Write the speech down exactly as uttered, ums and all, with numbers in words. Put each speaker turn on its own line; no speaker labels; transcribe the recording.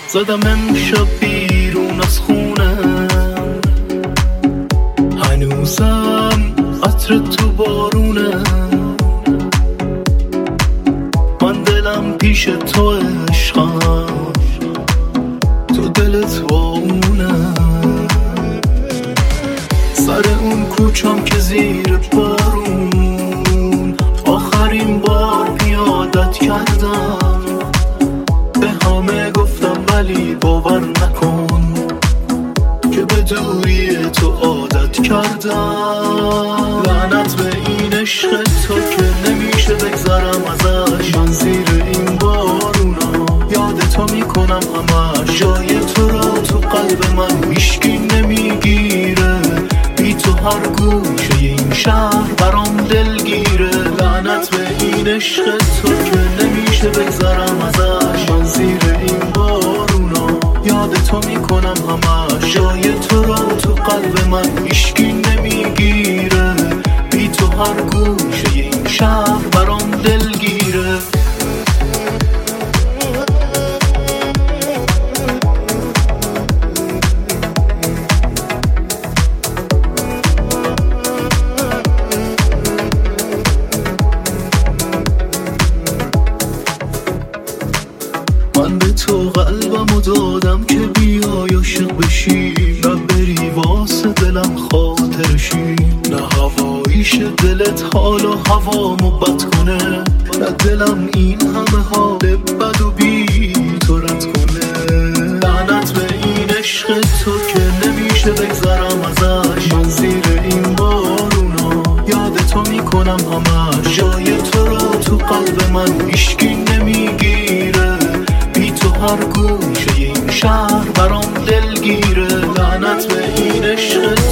زدم امشب بیرون از خونه، هنوزم عطر تو بارونه، من دلم پیش تو عشقم، تو دلت با اونه. سر اون کوچم که زیر بارون آخرین بار پیادت کردم، به همه گفتم ولی باور نکن که به دوری تو عادت کردم. لعنت به این عشق تو که نمیشه بگذرم ازش، من زیر این بارونا یاد تو میکنم همش، جای تو رو تو قلب من هیچکی نمیگیره، بی تو هر گوشه این شهر برام دلگیره. لعنت به این عشق تو که نمیشه بگذرم ازش، من زیر این بارونا یاد تو میکنم همش، جای تو رو تو قلب من هیچکی نمیگیره، بی تو هر گوشه این شهر برام دلگیره. من به تو قلبمو دادم که بیای عاشق بشی، نه بری واسه دلم خاطرشی، نه هواییش دلت حال و هوامو بد کنه، نه دلم این همه حال بد و بی تو رد کنه. لعنت به این عشق تو که نمیشه بگذرم ازش، من زیر این بارونا یاد تو میکنم همش، جای تو رو تو قلب من هیچکی نمیگیره، بی تو هر گوشه این شهر برام دلگیره. لعنت به این عشق